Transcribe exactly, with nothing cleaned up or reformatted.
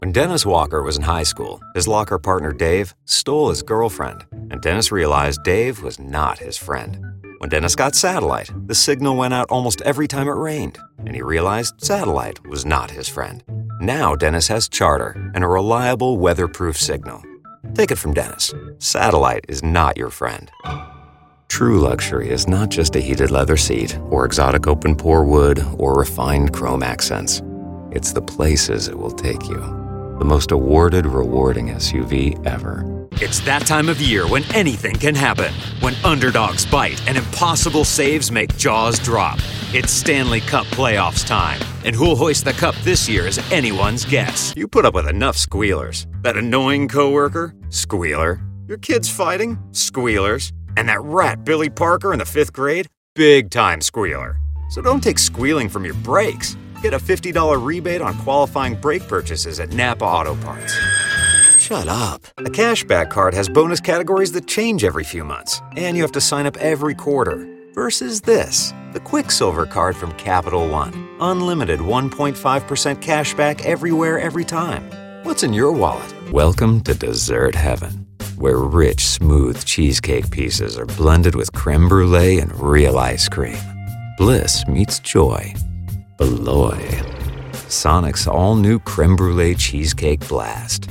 When Dennis Walker was in high school, his locker partner Dave stole his girlfriend, and Dennis realized Dave was not his friend. When Dennis got satellite, the signal went out almost every time it rained, and he realized satellite was not his friend. Now Dennis has Charter and a reliable weatherproof signal. Take it from Dennis. Satellite is not your friend. True luxury is not just a heated leather seat or exotic open-pore wood or refined chrome accents. It's the places it will take you. The most awarded, rewarding S U V ever. It's that time of year when anything can happen. When underdogs bite and impossible saves make jaws drop. It's Stanley Cup playoffs time. And who'll hoist the cup this year is anyone's guess. You put up with enough squealers. That annoying coworker? Squealer. Your kids fighting? Squealers. And that rat Billy Parker in the fifth grade? Big-time squealer. So don't take squealing from your brakes. Get a fifty dollars rebate on qualifying brake purchases at Napa Auto Parts. Shut up. A cashback card has bonus categories that change every few months, and you have to sign up every quarter. Versus this, the Quicksilver card from Capital One. Unlimited one point five percent cashback everywhere, every time. What's in your wallet? Welcome to dessert heaven, where rich, smooth cheesecake pieces are blended with creme brulee and real ice cream. Bliss meets joy. Beloy. Sonic's all-new creme brulee cheesecake blast.